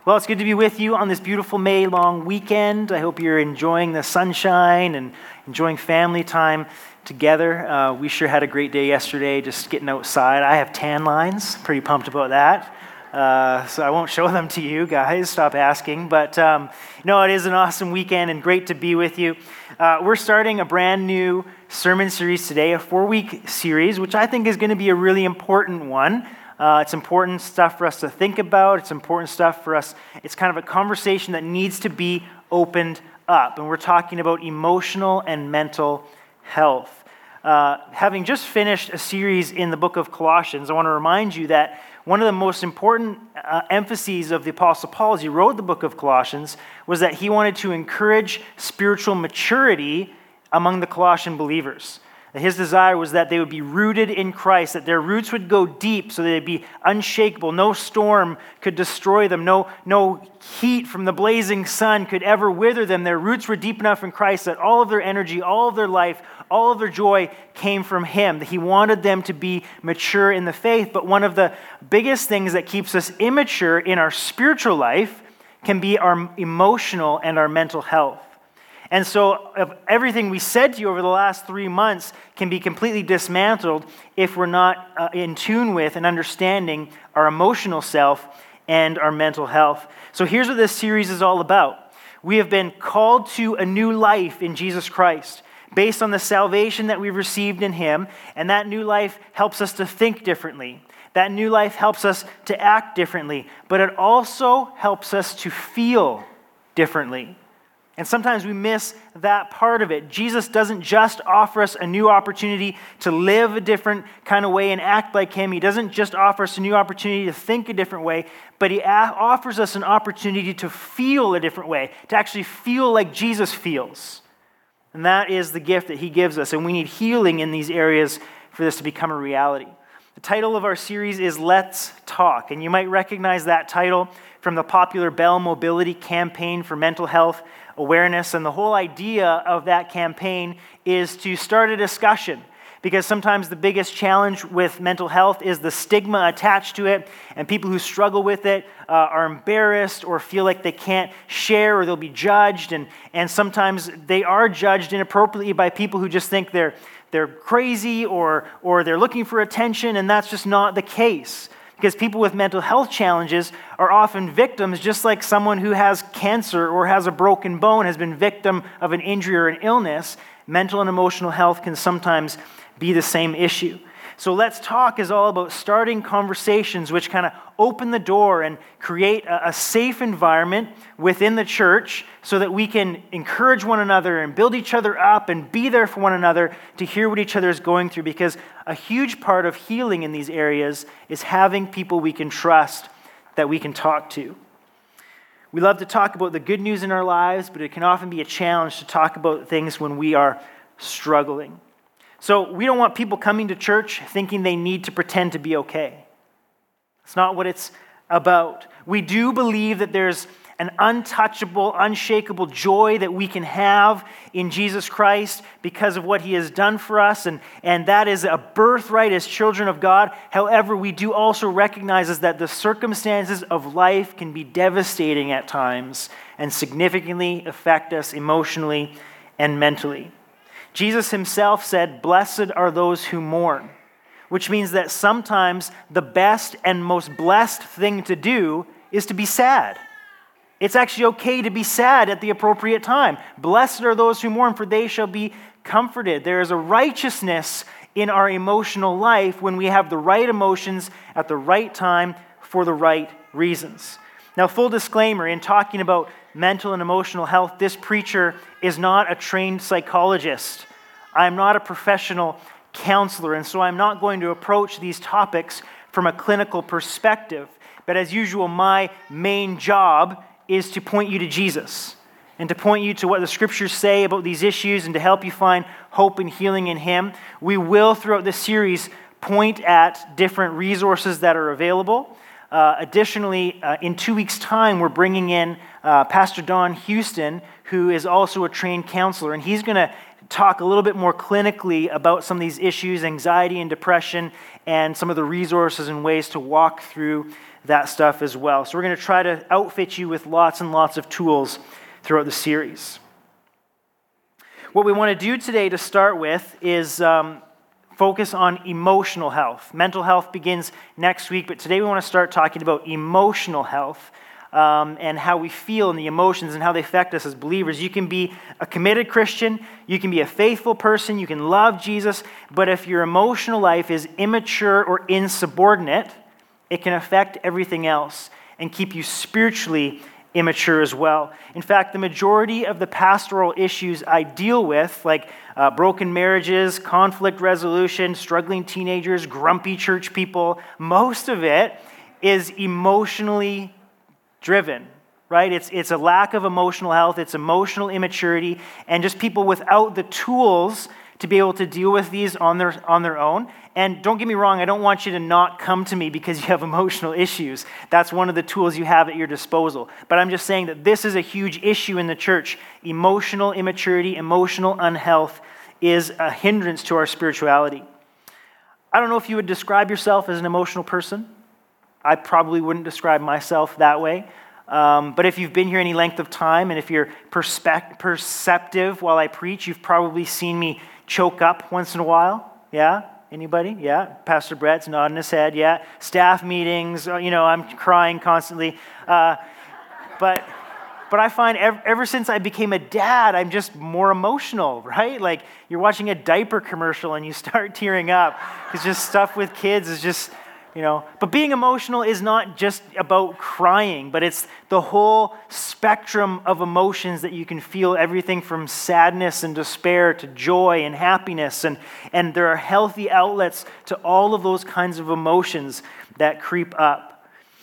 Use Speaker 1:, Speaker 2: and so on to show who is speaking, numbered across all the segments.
Speaker 1: Well, it's good to be with you on this beautiful May long weekend. I hope you're enjoying the sunshine and enjoying family time together. We sure had a great day yesterday just getting outside. I have tan lines, pretty pumped about that. So I won't show them to you guys, stop asking. But no, it is an awesome weekend and great to be with you. We're starting a brand new sermon series today, a 4-week series, which I think is going to be a really important one. It's important stuff for us to think about. It's important stuff for us. It's kind of a conversation that needs to be opened up. And we're talking about emotional and mental health. Having just finished a series in the book of Colossians, I want to remind you that one of the most important emphases of the Apostle Paul as he wrote the book of Colossians was that he wanted to encourage spiritual maturity among the Colossian believers. His desire was that they would be rooted in Christ, that their roots would go deep so that they'd be unshakable. No storm could destroy them. No heat from the blazing sun could ever wither them. Their roots were deep enough in Christ that all of their energy, all of their life, all of their joy came from Him. He wanted them to be mature in the faith. But one of the biggest things that keeps us immature in our spiritual life can be our emotional and our mental health. And so everything we said to you over the last 3 months can be completely dismantled if we're not in tune with and understanding our emotional self and our mental health. So here's what this series is all about. We have been called to a new life in Jesus Christ based on the salvation that we've received in Him, and that new life helps us to think differently. That new life helps us to act differently, but it also helps us to feel differently. And sometimes we miss that part of it. Jesus doesn't just offer us a new opportunity to live a different kind of way and act like Him. He doesn't just offer us a new opportunity to think a different way, but He offers us an opportunity to feel a different way, to actually feel like Jesus feels. And that is the gift that He gives us, and we need healing in these areas for this to become a reality. The title of our series is Let's Talk, and you might recognize that title from the popular Bell Mobility campaign for mental health awareness, and the whole idea of that campaign is to start a discussion, because sometimes the biggest challenge with mental health is the stigma attached to it, and people who struggle with it are embarrassed or feel like they can't share or they'll be judged, and sometimes they are judged inappropriately by people who just think they're crazy or they're looking for attention, and that's just not the case. Because people with mental health challenges are often victims, just like someone who has cancer or has a broken bone has been victim of an injury or an illness. Mental and emotional health can sometimes be the same issue. So Let's Talk is all about starting conversations which kind of open the door and create a safe environment within the church so that we can encourage one another and build each other up and be there for one another to hear what each other is going through. Because a huge part of healing in these areas is having people we can trust that we can talk to. We love to talk about the good news in our lives, but it can often be a challenge to talk about things when we are struggling. So we don't want people coming to church thinking they need to pretend to be okay. It's not what it's about. We do believe that there's an untouchable, unshakable joy that we can have in Jesus Christ because of what He has done for us, and that is a birthright as children of God. However, we do also recognize that the circumstances of life can be devastating at times and significantly affect us emotionally and mentally. Jesus Himself said, "Blessed are those who mourn," which means that sometimes the best and most blessed thing to do is to be sad. It's actually okay to be sad at the appropriate time. Blessed are those who mourn, for they shall be comforted. There is a righteousness in our emotional life when we have the right emotions at the right time for the right reasons. Now, full disclaimer, in talking about mental and emotional health, this preacher is not a trained psychologist. I'm not a professional counselor, and so I'm not going to approach these topics from a clinical perspective. But as usual, my main job is to point you to Jesus and to point you to what the Scriptures say about these issues and to help you find hope and healing in Him. We will, throughout this series, point at different resources that are available. Additionally, in 2 weeks' time, we're bringing in Pastor Don Houston, who is also a trained counselor, and he's going to talk a little bit more clinically about some of these issues, anxiety and depression, and some of the resources and ways to walk through that stuff as well. So we're going to try to outfit you with lots and lots of tools throughout the series. What we want to do today to start with is focus on emotional health. Mental health begins next week, but today we want to start talking about emotional health and how we feel and the emotions and how they affect us as believers. You can be a committed Christian, you can be a faithful person, you can love Jesus, but if your emotional life is immature or insubordinate, it can affect everything else and keep you spiritually immature as well. In fact, the majority of the pastoral issues I deal with, like broken marriages, conflict resolution, struggling teenagers, grumpy church people, most of it is emotionally driven, right? It's a lack of emotional health, it's emotional immaturity, and just people without the tools to be able to deal with these on their own. And don't get me wrong, I don't want you to not come to me because you have emotional issues. That's one of the tools you have at your disposal. But I'm just saying that this is a huge issue in the church. Emotional immaturity, emotional unhealth is a hindrance to our spirituality. I don't know if you would describe yourself as an emotional person. I probably wouldn't describe myself that way. But if you've been here any length of time and if you're perceptive while I preach, you've probably seen me choke up once in a while. Yeah? Anybody? Yeah? Pastor Brett's nodding his head. Yeah? Staff meetings, I'm crying constantly. But I find ever since I became a dad, I'm just more emotional, right? Like you're watching a diaper commercial and you start tearing up. It's just stuff with kids is just... But being emotional is not just about crying, but it's the whole spectrum of emotions that you can feel, everything from sadness and despair to joy and happiness. And there are healthy outlets to all of those kinds of emotions that creep up.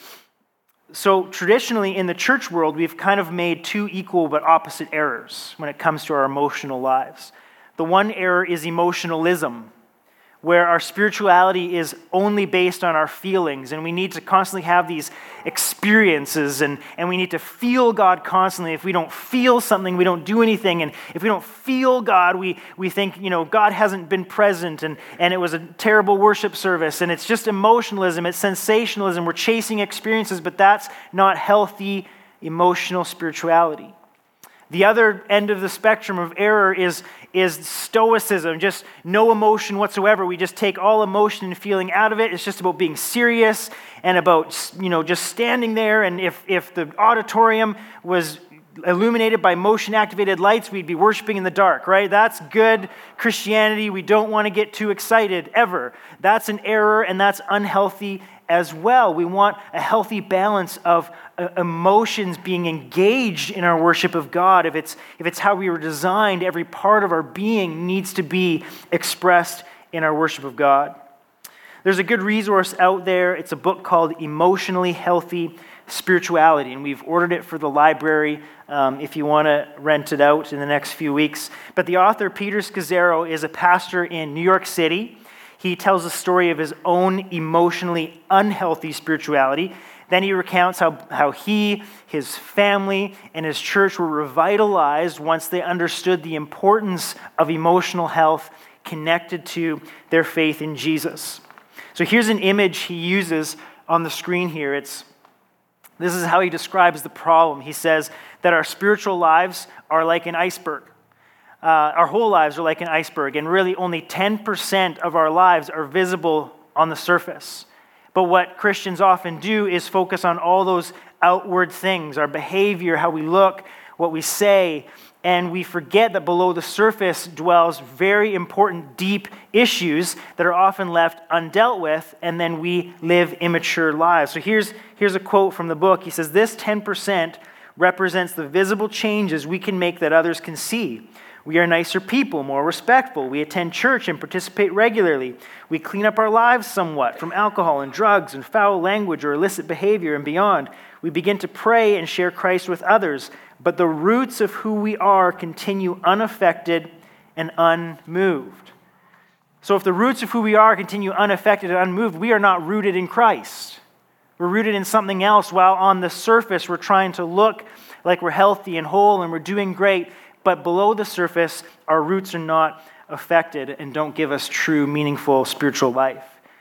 Speaker 1: So traditionally in the church world, we've kind of made two equal but opposite errors when it comes to our emotional lives. The one error is emotionalism, where our spirituality is only based on our feelings, and we need to constantly have these experiences, and we need to feel God constantly. If we don't feel something, we don't do anything, and if we don't feel God, we think, God hasn't been present, and it was a terrible worship service, and it's just emotionalism, it's sensationalism, we're chasing experiences, but that's not healthy emotional spirituality. The other end of the spectrum of error is stoicism, just no emotion whatsoever. We just take all emotion and feeling out of it. It's just about being serious and about, just standing there. And if the auditorium was illuminated by motion-activated lights, we'd be worshiping in the dark, right? That's good Christianity. We don't want to get too excited ever. That's an error, and that's unhealthy as well. We want a healthy balance of emotions being engaged in our worship of God. If it's how we were designed, every part of our being needs to be expressed in our worship of God. There's a good resource out there. It's a book called Emotionally Healthy Spirituality, and we've ordered it for the library if you want to rent it out in the next few weeks. But the author, Peter Scazzero, is a pastor in New York City. He tells the story of his own emotionally unhealthy spirituality. Then he recounts how he, his family, and his church were revitalized once they understood the importance of emotional health connected to their faith in Jesus. So here's an image he uses on the screen here. This is how he describes the problem. He says that our spiritual lives are like an iceberg. Our whole lives are like an iceberg, and really only 10% of our lives are visible on the surface. But what Christians often do is focus on all those outward things, our behavior, how we look, what we say, and we forget that below the surface dwells very important, deep issues that are often left undealt with, and then we live immature lives. So here's a quote from the book. He says, "This 10% represents the visible changes we can make that others can see. We are nicer people, more respectful. We attend church and participate regularly. We clean up our lives somewhat from alcohol and drugs and foul language or illicit behavior and beyond. We begin to pray and share Christ with others. But the roots of who we are continue unaffected and unmoved." So if the roots of who we are continue unaffected and unmoved, we are not rooted in Christ. We're rooted in something else, while on the surface we're trying to look like we're healthy and whole and we're doing great. But below the surface, our roots are not affected and don't give us true, meaningful spiritual life.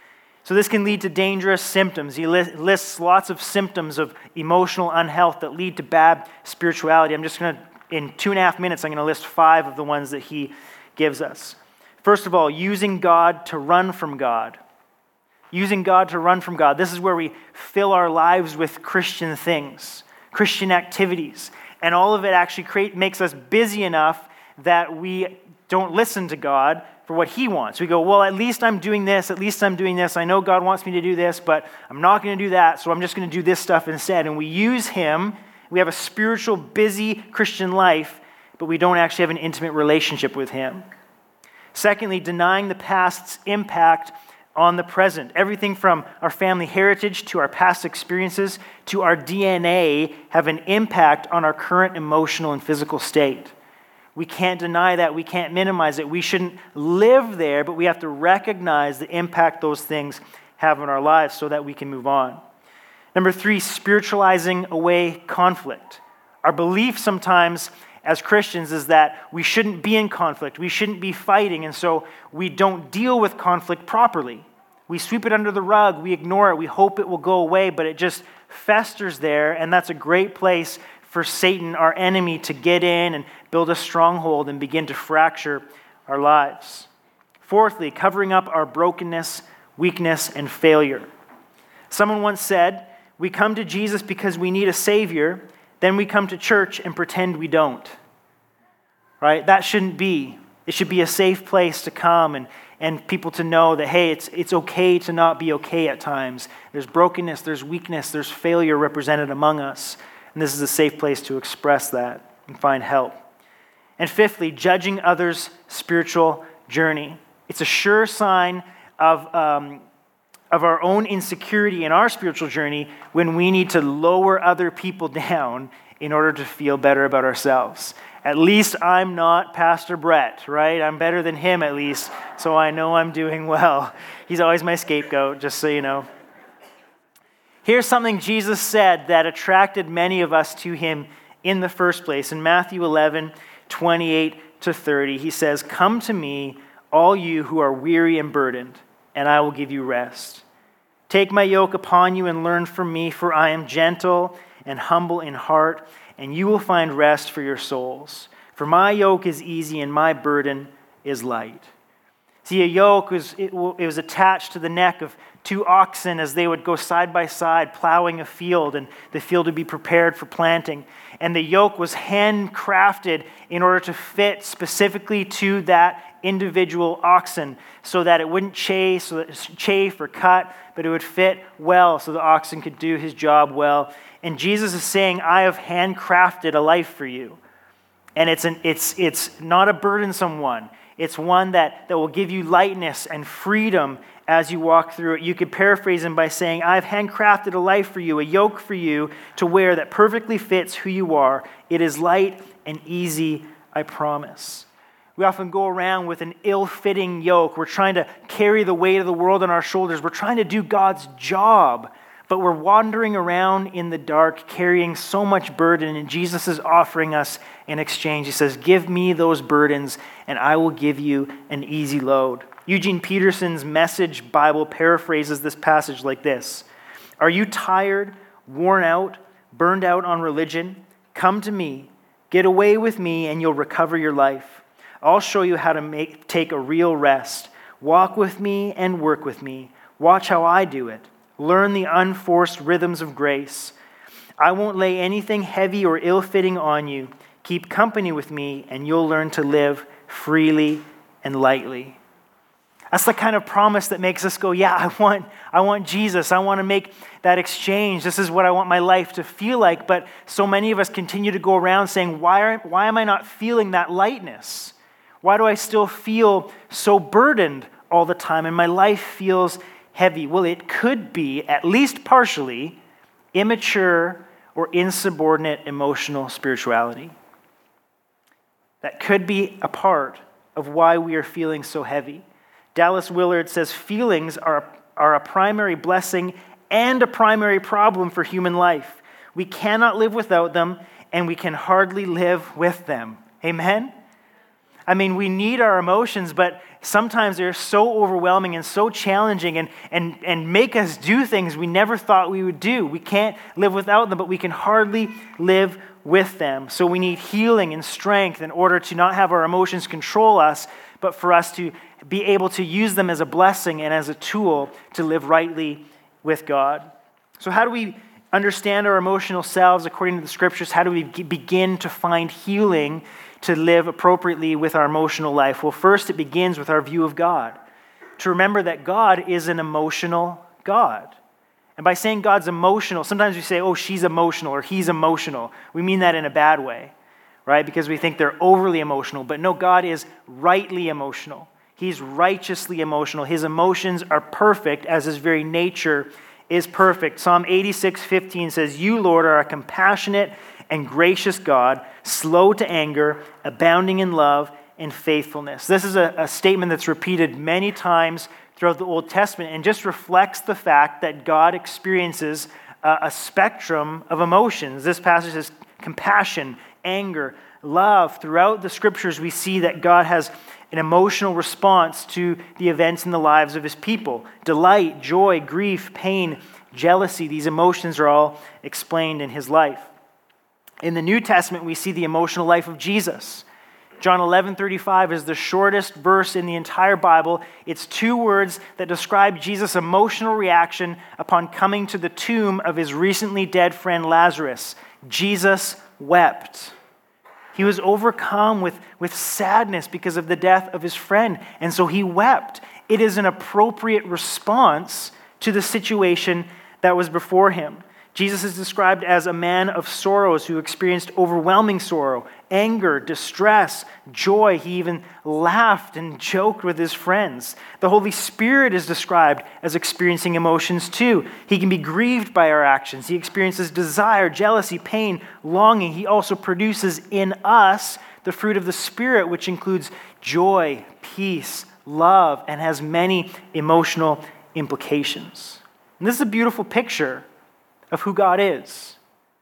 Speaker 1: So this can lead to dangerous symptoms. He lists lots of symptoms of emotional unhealth that lead to bad spirituality. I'm just going to, in 2.5 minutes, I'm going to list 5 of the ones that he gives us. First of all, using God to run from God. Using God to run from God. This is where we fill our lives with Christian things, Christian activities. And all of it actually makes us busy enough that we don't listen to God for what he wants. We go, well, at least I'm doing this. At least I'm doing this. I know God wants me to do this, but I'm not going to do that, so I'm just going to do this stuff instead. And we use him. We have a spiritual, busy Christian life, but we don't actually have an intimate relationship with him. Secondly, denying the past's impact on the present. Everything from our family heritage to our past experiences to our DNA have an impact on our current emotional and physical state. We can't deny that. We can't minimize it. We shouldn't live there, but we have to recognize the impact those things have on our lives so that we can move on. Number 3, spiritualizing away conflict. Our belief sometimes as Christians is that we shouldn't be in conflict. We shouldn't be fighting, and so we don't deal with conflict properly. We sweep it under the rug. We ignore it. We hope it will go away, but it just festers there, and that's a great place for Satan, our enemy, to get in and build a stronghold and begin to fracture our lives. Fourthly, covering up our brokenness, weakness, and failure. Someone once said, we come to Jesus because we need a Savior, then we come to church and pretend we don't. Right? That shouldn't be. It should be a safe place to come and people to know that, hey, it's okay to not be okay at times. There's brokenness, there's weakness, there's failure represented among us. And this is a safe place to express that and find help. And fifthly, judging others' spiritual journey. It's a sure sign of our own insecurity in our spiritual journey when we need to lower other people down in order to feel better about ourselves. At least I'm not Pastor Brett, right? I'm better than him at least, so I know I'm doing well. He's always my scapegoat, just so you know. Here's something Jesus said that attracted many of us to him in the first place. In Matthew 11, 28 to 30, he says, "Come to me, all you who are weary and burdened, and I will give you rest. Take my yoke upon you and learn from me, for I am gentle and humble in heart, and you will find rest for your souls. For my yoke is easy and my burden is light." See, a yoke was attached to the neck of 2 oxen as they would go side by side plowing a field, and the field would be prepared for planting. And the yoke was handcrafted in order to fit specifically to that individual oxen so that it wouldn't chafe or cut, but it would fit well so the oxen could do his job well. And Jesus is saying, I have handcrafted a life for you. And it's not a burdensome one. It's one that will give you lightness and freedom as you walk through it. You could paraphrase him by saying, I've handcrafted a life for you, a yoke for you to wear that perfectly fits who you are. It is light and easy, I promise. We often go around with an ill-fitting yoke. We're trying to carry the weight of the world on our shoulders. We're trying to do God's job, but we're wandering around in the dark carrying so much burden, and Jesus is offering us in exchange. He says, give me those burdens, and I will give you an easy load. Eugene Peterson's Message Bible paraphrases this passage like this: "Are you tired, worn out, burned out on religion? Come to me, get away with me, and you'll recover your life. I'll show you how to take a real rest. Walk with me and work with me. Watch how I do it. Learn the unforced rhythms of grace. I won't lay anything heavy or ill-fitting on you. Keep company with me, and you'll learn to live freely and lightly." That's the kind of promise that makes us go, yeah, I want Jesus. I want to make that exchange. This is what I want my life to feel like. But so many of us continue to go around saying, why am I not feeling that lightness? Why do I still feel so burdened all the time and my life feels heavy? Well, it could be, at least partially, immature or insubordinate emotional spirituality. That could be a part of why we are feeling so heavy. Dallas Willard says feelings are a primary blessing and a primary problem for human life. We cannot live without them, and we can hardly live with them. Amen? I mean, we need our emotions, but Sometimes they're so overwhelming and so challenging and make us do things we never thought we would do. We can't live without them, but we can hardly live with them. So we need healing and strength in order to not have our emotions control us, but for us to be able to use them as a blessing and as a tool to live rightly with God. So how do we understand our emotional selves according to the scriptures? How do we begin to find healing to live appropriately with our emotional life? Well, first it begins with our view of God. To remember that God is an emotional God. And by saying God's emotional, sometimes we say, oh, she's emotional or he's emotional. We mean that in a bad way, right? Because we think they're overly emotional. But no, God is rightly emotional. He's righteously emotional. His emotions are perfect as his very nature is perfect. Psalm 86:15 says, "You, Lord, are a compassionate and gracious God, slow to anger, abounding in love and faithfulness." This is a statement that's repeated many times throughout the Old Testament and just reflects the fact that God experiences a spectrum of emotions. This passage says compassion, anger, love. Throughout the scriptures, we see that God has an emotional response to the events in the lives of his people. Delight, joy, grief, pain, jealousy, these emotions are all explained in his life. In the New Testament, we see the emotional life of Jesus. John 11:35 is the shortest verse in the entire Bible. It's 2 words that describe Jesus' emotional reaction upon coming to the tomb of his recently dead friend Lazarus. Jesus wept. He was overcome with sadness because of the death of his friend, and so he wept. It is an appropriate response to the situation that was before him. Jesus is described as a man of sorrows who experienced overwhelming sorrow, anger, distress, joy. He even laughed and joked with his friends. The Holy Spirit is described as experiencing emotions too. He can be grieved by our actions. He experiences desire, jealousy, pain, longing. He also produces in us the fruit of the Spirit, which includes joy, peace, love, and has many emotional implications. And this is a beautiful picture of who God is.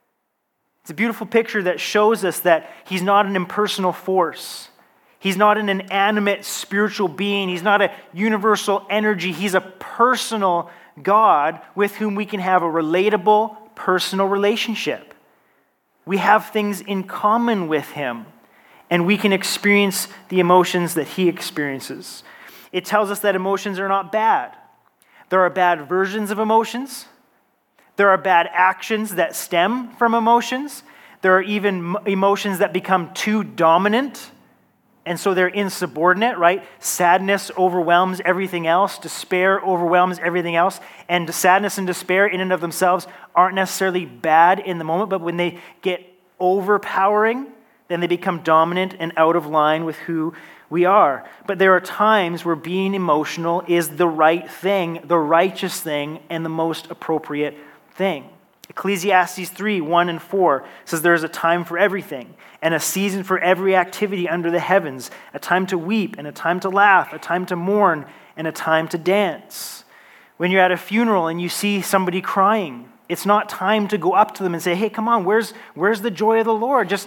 Speaker 1: It's a beautiful picture that shows us that he's not an impersonal force. He's not an inanimate spiritual being. He's not a universal energy. He's a personal God with whom we can have a relatable, personal relationship. We have things in common with him, and we can experience the emotions that he experiences. It tells us that emotions are not bad. There are bad versions of emotions. There are bad actions that stem from emotions. There are even emotions that become too dominant, and so they're insubordinate, right? Sadness overwhelms everything else. Despair overwhelms everything else. And sadness and despair in and of themselves aren't necessarily bad in the moment, but when they get overpowering, then they become dominant and out of line with who we are. But there are times where being emotional is the right thing, the righteous thing, and the most appropriate thing. Ecclesiastes 3:1-4 says there is a time for everything and a season for every activity under the heavens, a time to weep and a time to laugh, a time to mourn and a time to dance. When you're at a funeral and you see somebody crying, it's not time to go up to them and say, "Hey, come on, where's the joy of the Lord? Just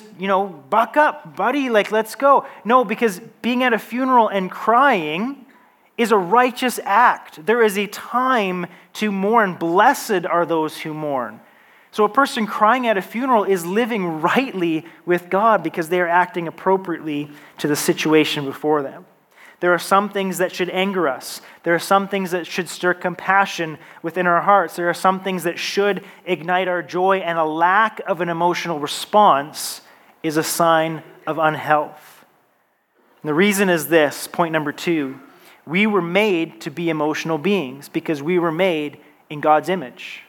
Speaker 1: buck up, buddy, let's go." No, because being at a funeral and crying is a righteous act. There is a time to mourn. Blessed are those who mourn. So a person crying at a funeral is living rightly with God because they are acting appropriately to the situation before them. There are some things that should anger us. There are some things that should stir compassion within our hearts. There are some things that should ignite our joy, and a lack of an emotional response is a sign of unhealth. And the reason is this, point number 2. We were made to be emotional beings because we were made in God's image.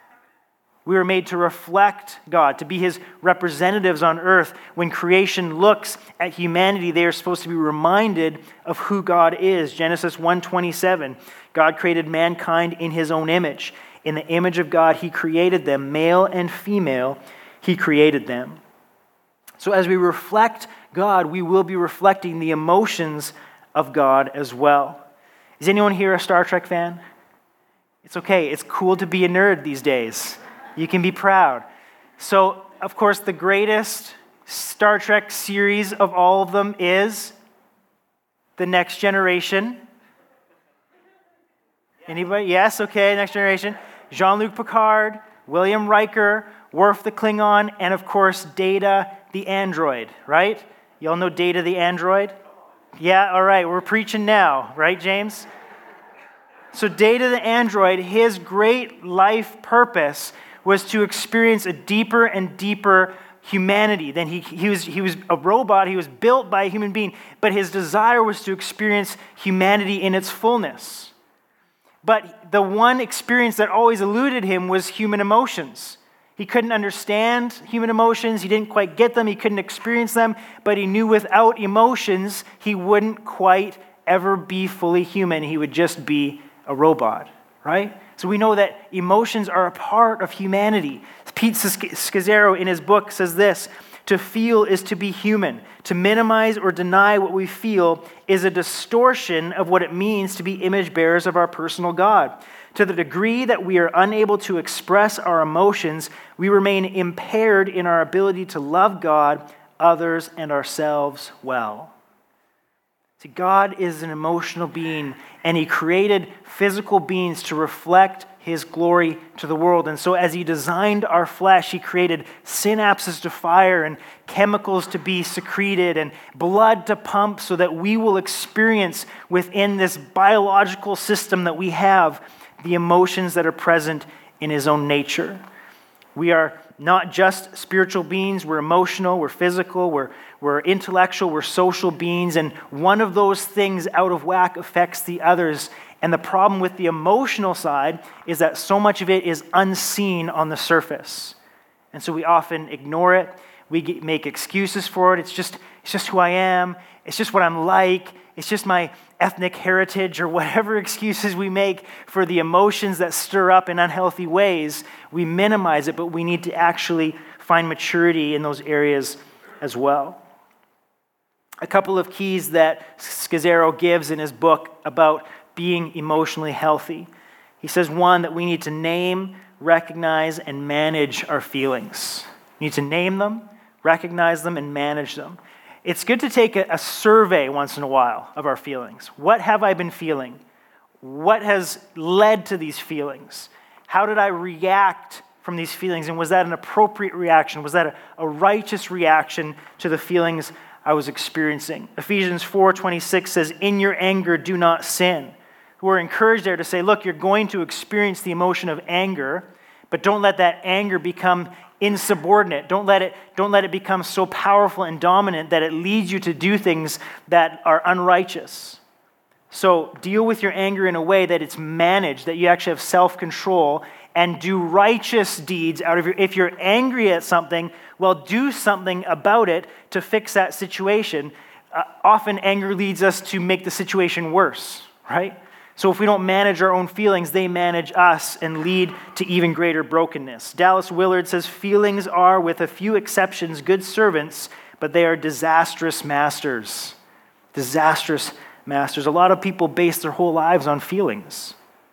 Speaker 1: We were made to reflect God, to be his representatives on earth. When creation looks at humanity, they are supposed to be reminded of who God is. Genesis 1:27, God created mankind in his own image. In the image of God, he created them, male and female, he created them. So as we reflect God, we will be reflecting the emotions of God as well. Is anyone here a Star Trek fan? It's okay. It's cool to be a nerd these days. You can be proud. So, of course, the greatest Star Trek series of all of them is The Next Generation. Anybody? Yes, okay, Next Generation. Jean-Luc Picard, William Riker, Worf the Klingon, and of course, Data the android, right? You all know Data the android? Yeah, all right, we're preaching now, right, James? So Data the android, his great life purpose was to experience a deeper and deeper humanity. Then he was a robot, he was built by a human being, but his desire was to experience humanity in its fullness. But the one experience that always eluded him was human emotions. He couldn't understand human emotions, he didn't quite get them, he couldn't experience them, but he knew without emotions, he wouldn't quite ever be fully human. He would just be a robot, right? So we know that emotions are a part of humanity. Pete Scazzero in his book says this: to feel is to be human. To minimize or deny what we feel is a distortion of what it means to be image bearers of our personal God. To the degree that we are unable to express our emotions, we remain impaired in our ability to love God, others, and ourselves well. See, God is an emotional being, and he created physical beings to reflect his glory to the world. And so as he designed our flesh, he created synapses to fire and chemicals to be secreted and blood to pump so that we will experience within this biological system that we have the emotions that are present in his own nature. We are not just spiritual beings, we're emotional, we're physical, we're intellectual, we're social beings, and one of those things out of whack affects the others. And the problem with the emotional side is that so much of it is unseen on the surface. And so we often ignore it, we make excuses for it. It's just who I am, it's just what I'm like, it's just my ethnic heritage, or whatever excuses we make for the emotions that stir up in unhealthy ways. We minimize it, but we need to actually find maturity in those areas as well. A couple of keys that Scazzero gives in his book about being emotionally healthy. He says, one, that we need to name, recognize, and manage our feelings. We need to name them, recognize them, and manage them. It's good to take a survey once in a while of our feelings. What have I been feeling? What has led to these feelings? How did I react from these feelings? And was that an appropriate reaction? Was that a righteous reaction to the feelings I was experiencing? Ephesians 4:26 says, in your anger, do not sin. We're encouraged there to say, look, you're going to experience the emotion of anger, but don't let that anger become insubordinate. Don't let it become so powerful and dominant that it leads you to do things that are unrighteous. So deal with your anger in a way that it's managed, that you actually have self-control, and do righteous deeds out of if you're angry at something, well, do something about it to fix that situation. Often anger leads us to make the situation worse, right? So if we don't manage our own feelings, they manage us and lead to even greater brokenness. Dallas Willard says, feelings are, with a few exceptions, good servants, but they are disastrous masters. Disastrous masters. A lot of people base their whole lives on feelings.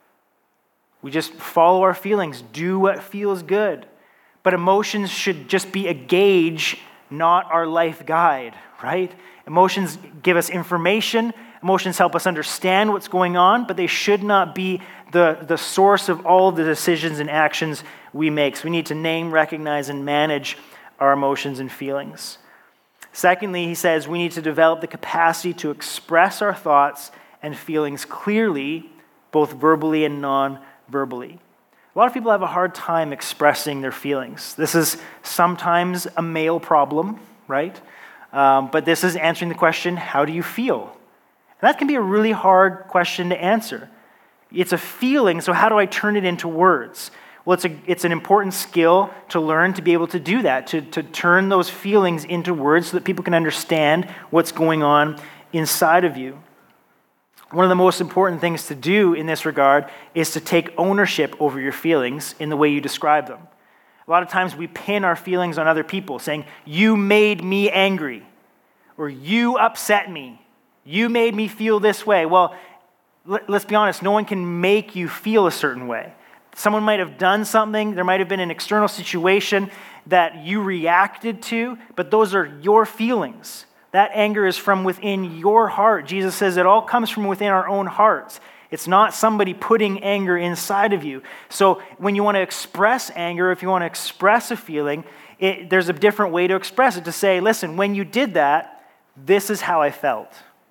Speaker 1: We just follow our feelings, do what feels good. But emotions should just be a gauge, not our life guide, right? Emotions give us information. Emotions help us understand what's going on, but they should not be the source of all the decisions and actions we make. So we need to name, recognize, and manage our emotions and feelings. Secondly, he says we need to develop the capacity to express our thoughts and feelings clearly, both verbally and non-verbally. A lot of people have a hard time expressing their feelings. This is sometimes a male problem, right? But this is answering the question, how do you feel? And that can be a really hard question to answer. It's a feeling, so how do I turn it into words? Well, it's an important skill to learn to be able to do that, to turn those feelings into words so that people can understand what's going on inside of you. One of the most important things to do in this regard is to take ownership over your feelings in the way you describe them. A lot of times we pin our feelings on other people, saying, you made me angry, or you upset me. You made me feel this way. Well, let's be honest, no one can make you feel a certain way. Someone might have done something, there might have been an external situation that you reacted to, but those are your feelings. That anger is from within your heart. Jesus says it all comes from within our own hearts. It's not somebody putting anger inside of you. So when you want to express anger, if you want to express a feeling, there's a different way to express it, to say, listen, when you did that, this is how I felt.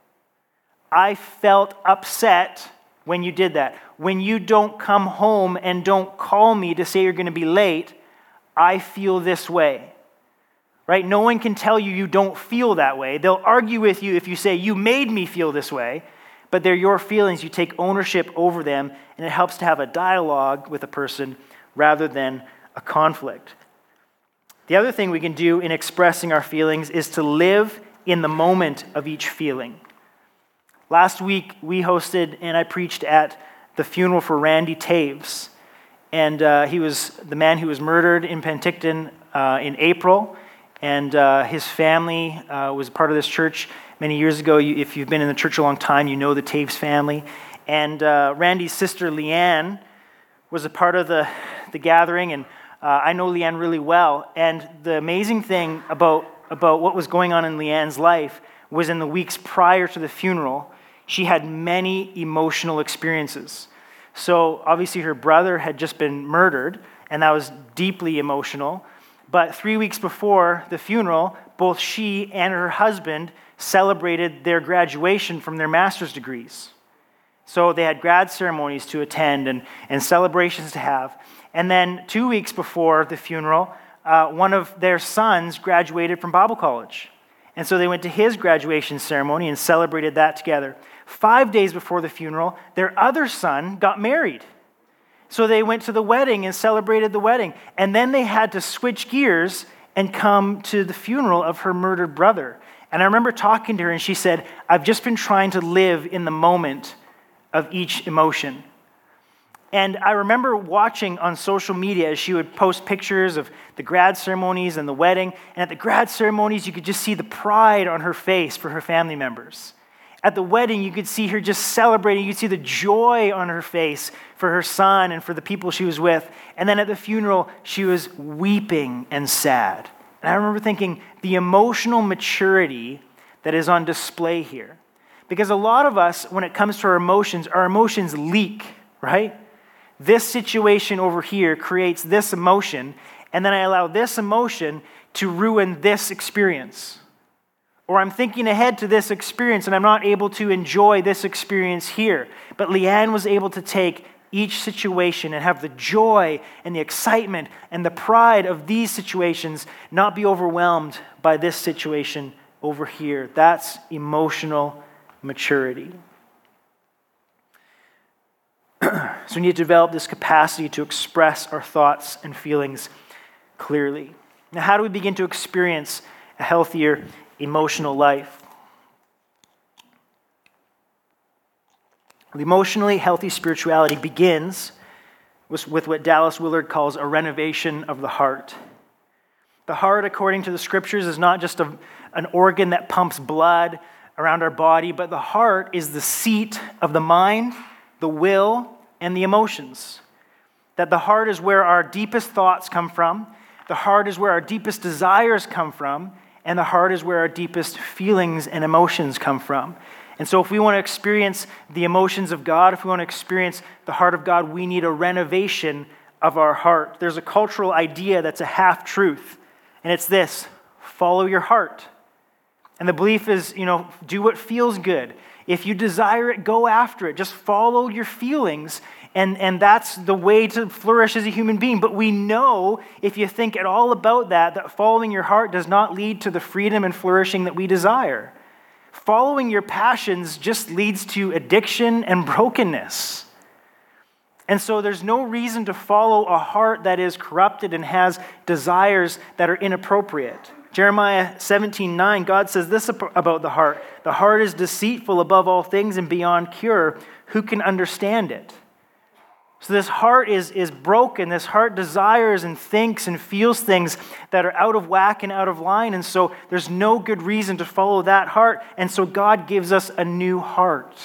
Speaker 1: I felt upset when you did that. When you don't come home and don't call me to say you're going to be late, I feel this way. Right? No one can tell you you don't feel that way. They'll argue with you if you say, you made me feel this way, but they're your feelings. You take ownership over them, and it helps to have a dialogue with a person rather than a conflict. The other thing we can do in expressing our feelings is to live in the moment of each feeling. Last week, we hosted and I preached at the funeral for Randy Taves. And he was the man who was murdered in Penticton in April. And his family was part of this church many years ago. If you've been in the church a long time, you know the Taves family. And Randy's sister, Leanne, was a part of the gathering. And I know Leanne really well. And the amazing thing about what was going on in Leanne's life was in the weeks prior to the funeral, she had many emotional experiences. So obviously her brother had just been murdered, and that was deeply emotional. But 3 weeks before the funeral, both she and her husband celebrated their graduation from their master's degrees. So they had grad ceremonies to attend and celebrations to have. And then 2 weeks before the funeral, one of their sons graduated from Bible college. And so they went to his graduation ceremony and celebrated that together. 5 days before the funeral, their other son got married. So they went to the wedding and celebrated the wedding. And then they had to switch gears and come to the funeral of her murdered brother. And I remember talking to her, and she said, I've just been trying to live in the moment of each emotion. And I remember watching on social media as she would post pictures of the grad ceremonies and the wedding. And at the grad ceremonies, you could just see the pride on her face for her family members. At the wedding, you could see her just celebrating. You could see the joy on her face for her son and for the people she was with. And then at the funeral, she was weeping and sad. And I remember thinking, the emotional maturity that is on display here. Because a lot of us, when it comes to our emotions leak, right? This situation over here creates this emotion, and then I allow this emotion to ruin this experience. Or I'm thinking ahead to this experience, and I'm not able to enjoy this experience here. But Leanne was able to take each situation and have the joy and the excitement and the pride of these situations, not be overwhelmed by this situation over here. That's emotional maturity. So we need to develop this capacity to express our thoughts and feelings clearly. Now, how do we begin to experience a healthier emotional life? The emotionally healthy spirituality begins with what Dallas Willard calls a renovation of the heart. The heart, according to the scriptures, is not just an organ that pumps blood around our body, but the heart is the seat of the mind, the will, and the emotions. That the heart is where our deepest thoughts come from, the heart is where our deepest desires come from, and the heart is where our deepest feelings and emotions come from. And so if we want to experience the emotions of God, if we want to experience the heart of God, we need a renovation of our heart. There's a cultural idea that's a half-truth, and it's this: follow your heart. And the belief is, do what feels good. If you desire it, go after it. Just follow your feelings, and that's the way to flourish as a human being. But we know, if you think at all about that following your heart does not lead to the freedom and flourishing that we desire. Following your passions just leads to addiction and brokenness. And so there's no reason to follow a heart that is corrupted and has desires that are inappropriate. Jeremiah 17:9, God says this about the heart: the heart is deceitful above all things and beyond cure. Who can understand it? So this heart is broken. This heart desires and thinks and feels things that are out of whack and out of line. And so there's no good reason to follow that heart. And so God gives us a new heart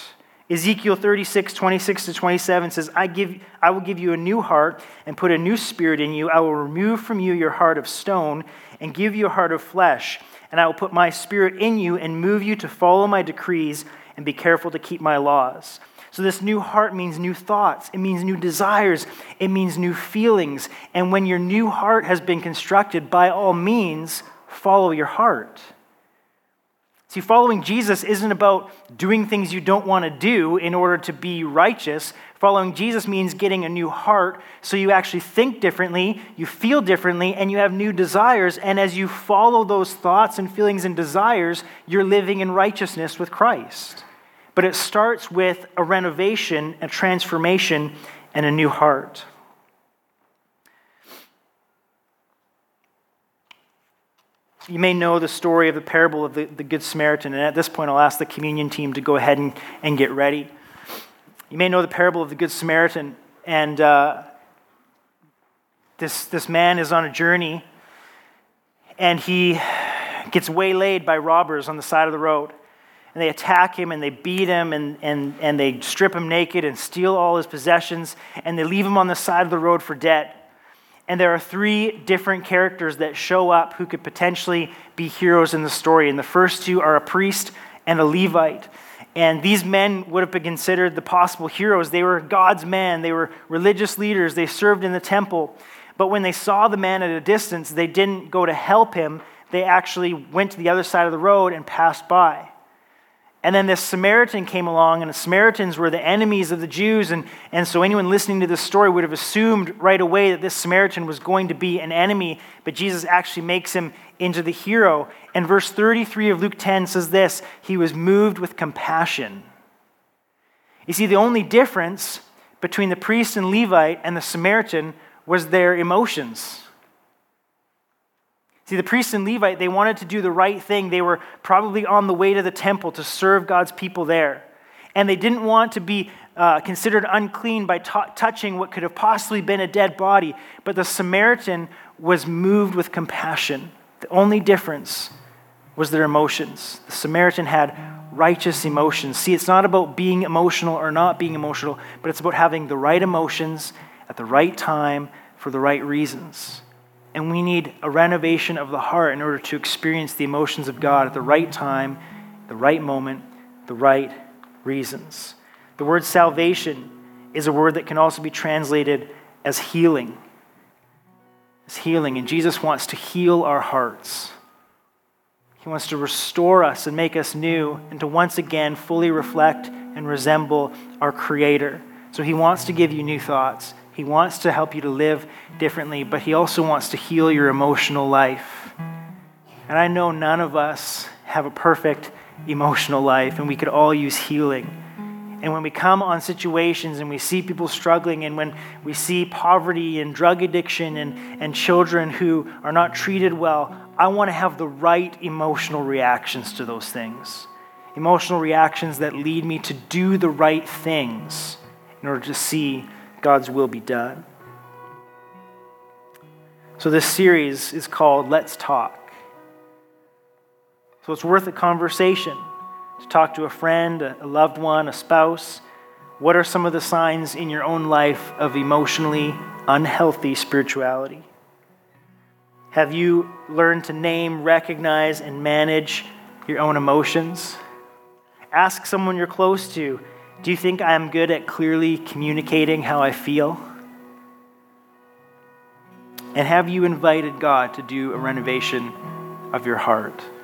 Speaker 1: Ezekiel 36:26-27 says, I will give you a new heart and put a new spirit in you. I will remove from you your heart of stone and give you a heart of flesh. And I will put my spirit in you and move you to follow my decrees and be careful to keep my laws. So this new heart means new thoughts. It means new desires. It means new feelings. And when your new heart has been constructed, by all means, follow your heart. See, following Jesus isn't about doing things you don't want to do in order to be righteous. Following Jesus means getting a new heart so you actually think differently, you feel differently, and you have new desires. And as you follow those thoughts and feelings and desires, you're living in righteousness with Christ. But it starts with a renovation, a transformation, and a new heart. You may know the story of the parable of the Good Samaritan, and at this point I'll ask the communion team to go ahead and get ready. You may know the parable of the Good Samaritan, and this man is on a journey, and he gets waylaid by robbers on the side of the road. And they attack him, and they beat him, and they strip him naked and steal all his possessions, and they leave him on the side of the road for dead. And there are three different characters that show up who could potentially be heroes in the story. And the first two are a priest and a Levite. And these men would have been considered the possible heroes. They were God's men. They were religious leaders. They served in the temple. But when they saw the man at a distance, they didn't go to help him. They actually went to the other side of the road and passed by. And then this Samaritan came along, and the Samaritans were the enemies of the Jews, and so anyone listening to this story would have assumed right away that this Samaritan was going to be an enemy, but Jesus actually makes him into the hero. And verse 33 of Luke 10 says this, he was moved with compassion. You see, the only difference between the priest and Levite and the Samaritan was their emotions. See, the priest and Levite, they wanted to do the right thing. They were probably on the way to the temple to serve God's people there. And they didn't want to be considered unclean by touching what could have possibly been a dead body. But the Samaritan was moved with compassion. The only difference was their emotions. The Samaritan had righteous emotions. See, it's not about being emotional or not being emotional, but it's about having the right emotions at the right time for the right reasons. And we need a renovation of the heart in order to experience the emotions of God at the right time, the right moment, the right reasons. The word salvation is a word that can also be translated as healing. It's healing, and Jesus wants to heal our hearts. He wants to restore us and make us new and to once again fully reflect and resemble our Creator. So he wants to give you new thoughts. He wants to help you to live differently, but he also wants to heal your emotional life. And I know none of us have a perfect emotional life, and we could all use healing. And when we come on situations and we see people struggling, and when we see poverty and drug addiction and children who are not treated well, I want to have the right emotional reactions to those things. Emotional reactions that lead me to do the right things in order to see God's will be done. So this series is called Let's Talk. So it's worth a conversation to talk to a friend, a loved one, a spouse. What are some of the signs in your own life of emotionally unhealthy spirituality? Have you learned to name, recognize, and manage your own emotions? Ask someone you're close to, do you think I am good at clearly communicating how I feel? And have you invited God to do a renovation of your heart?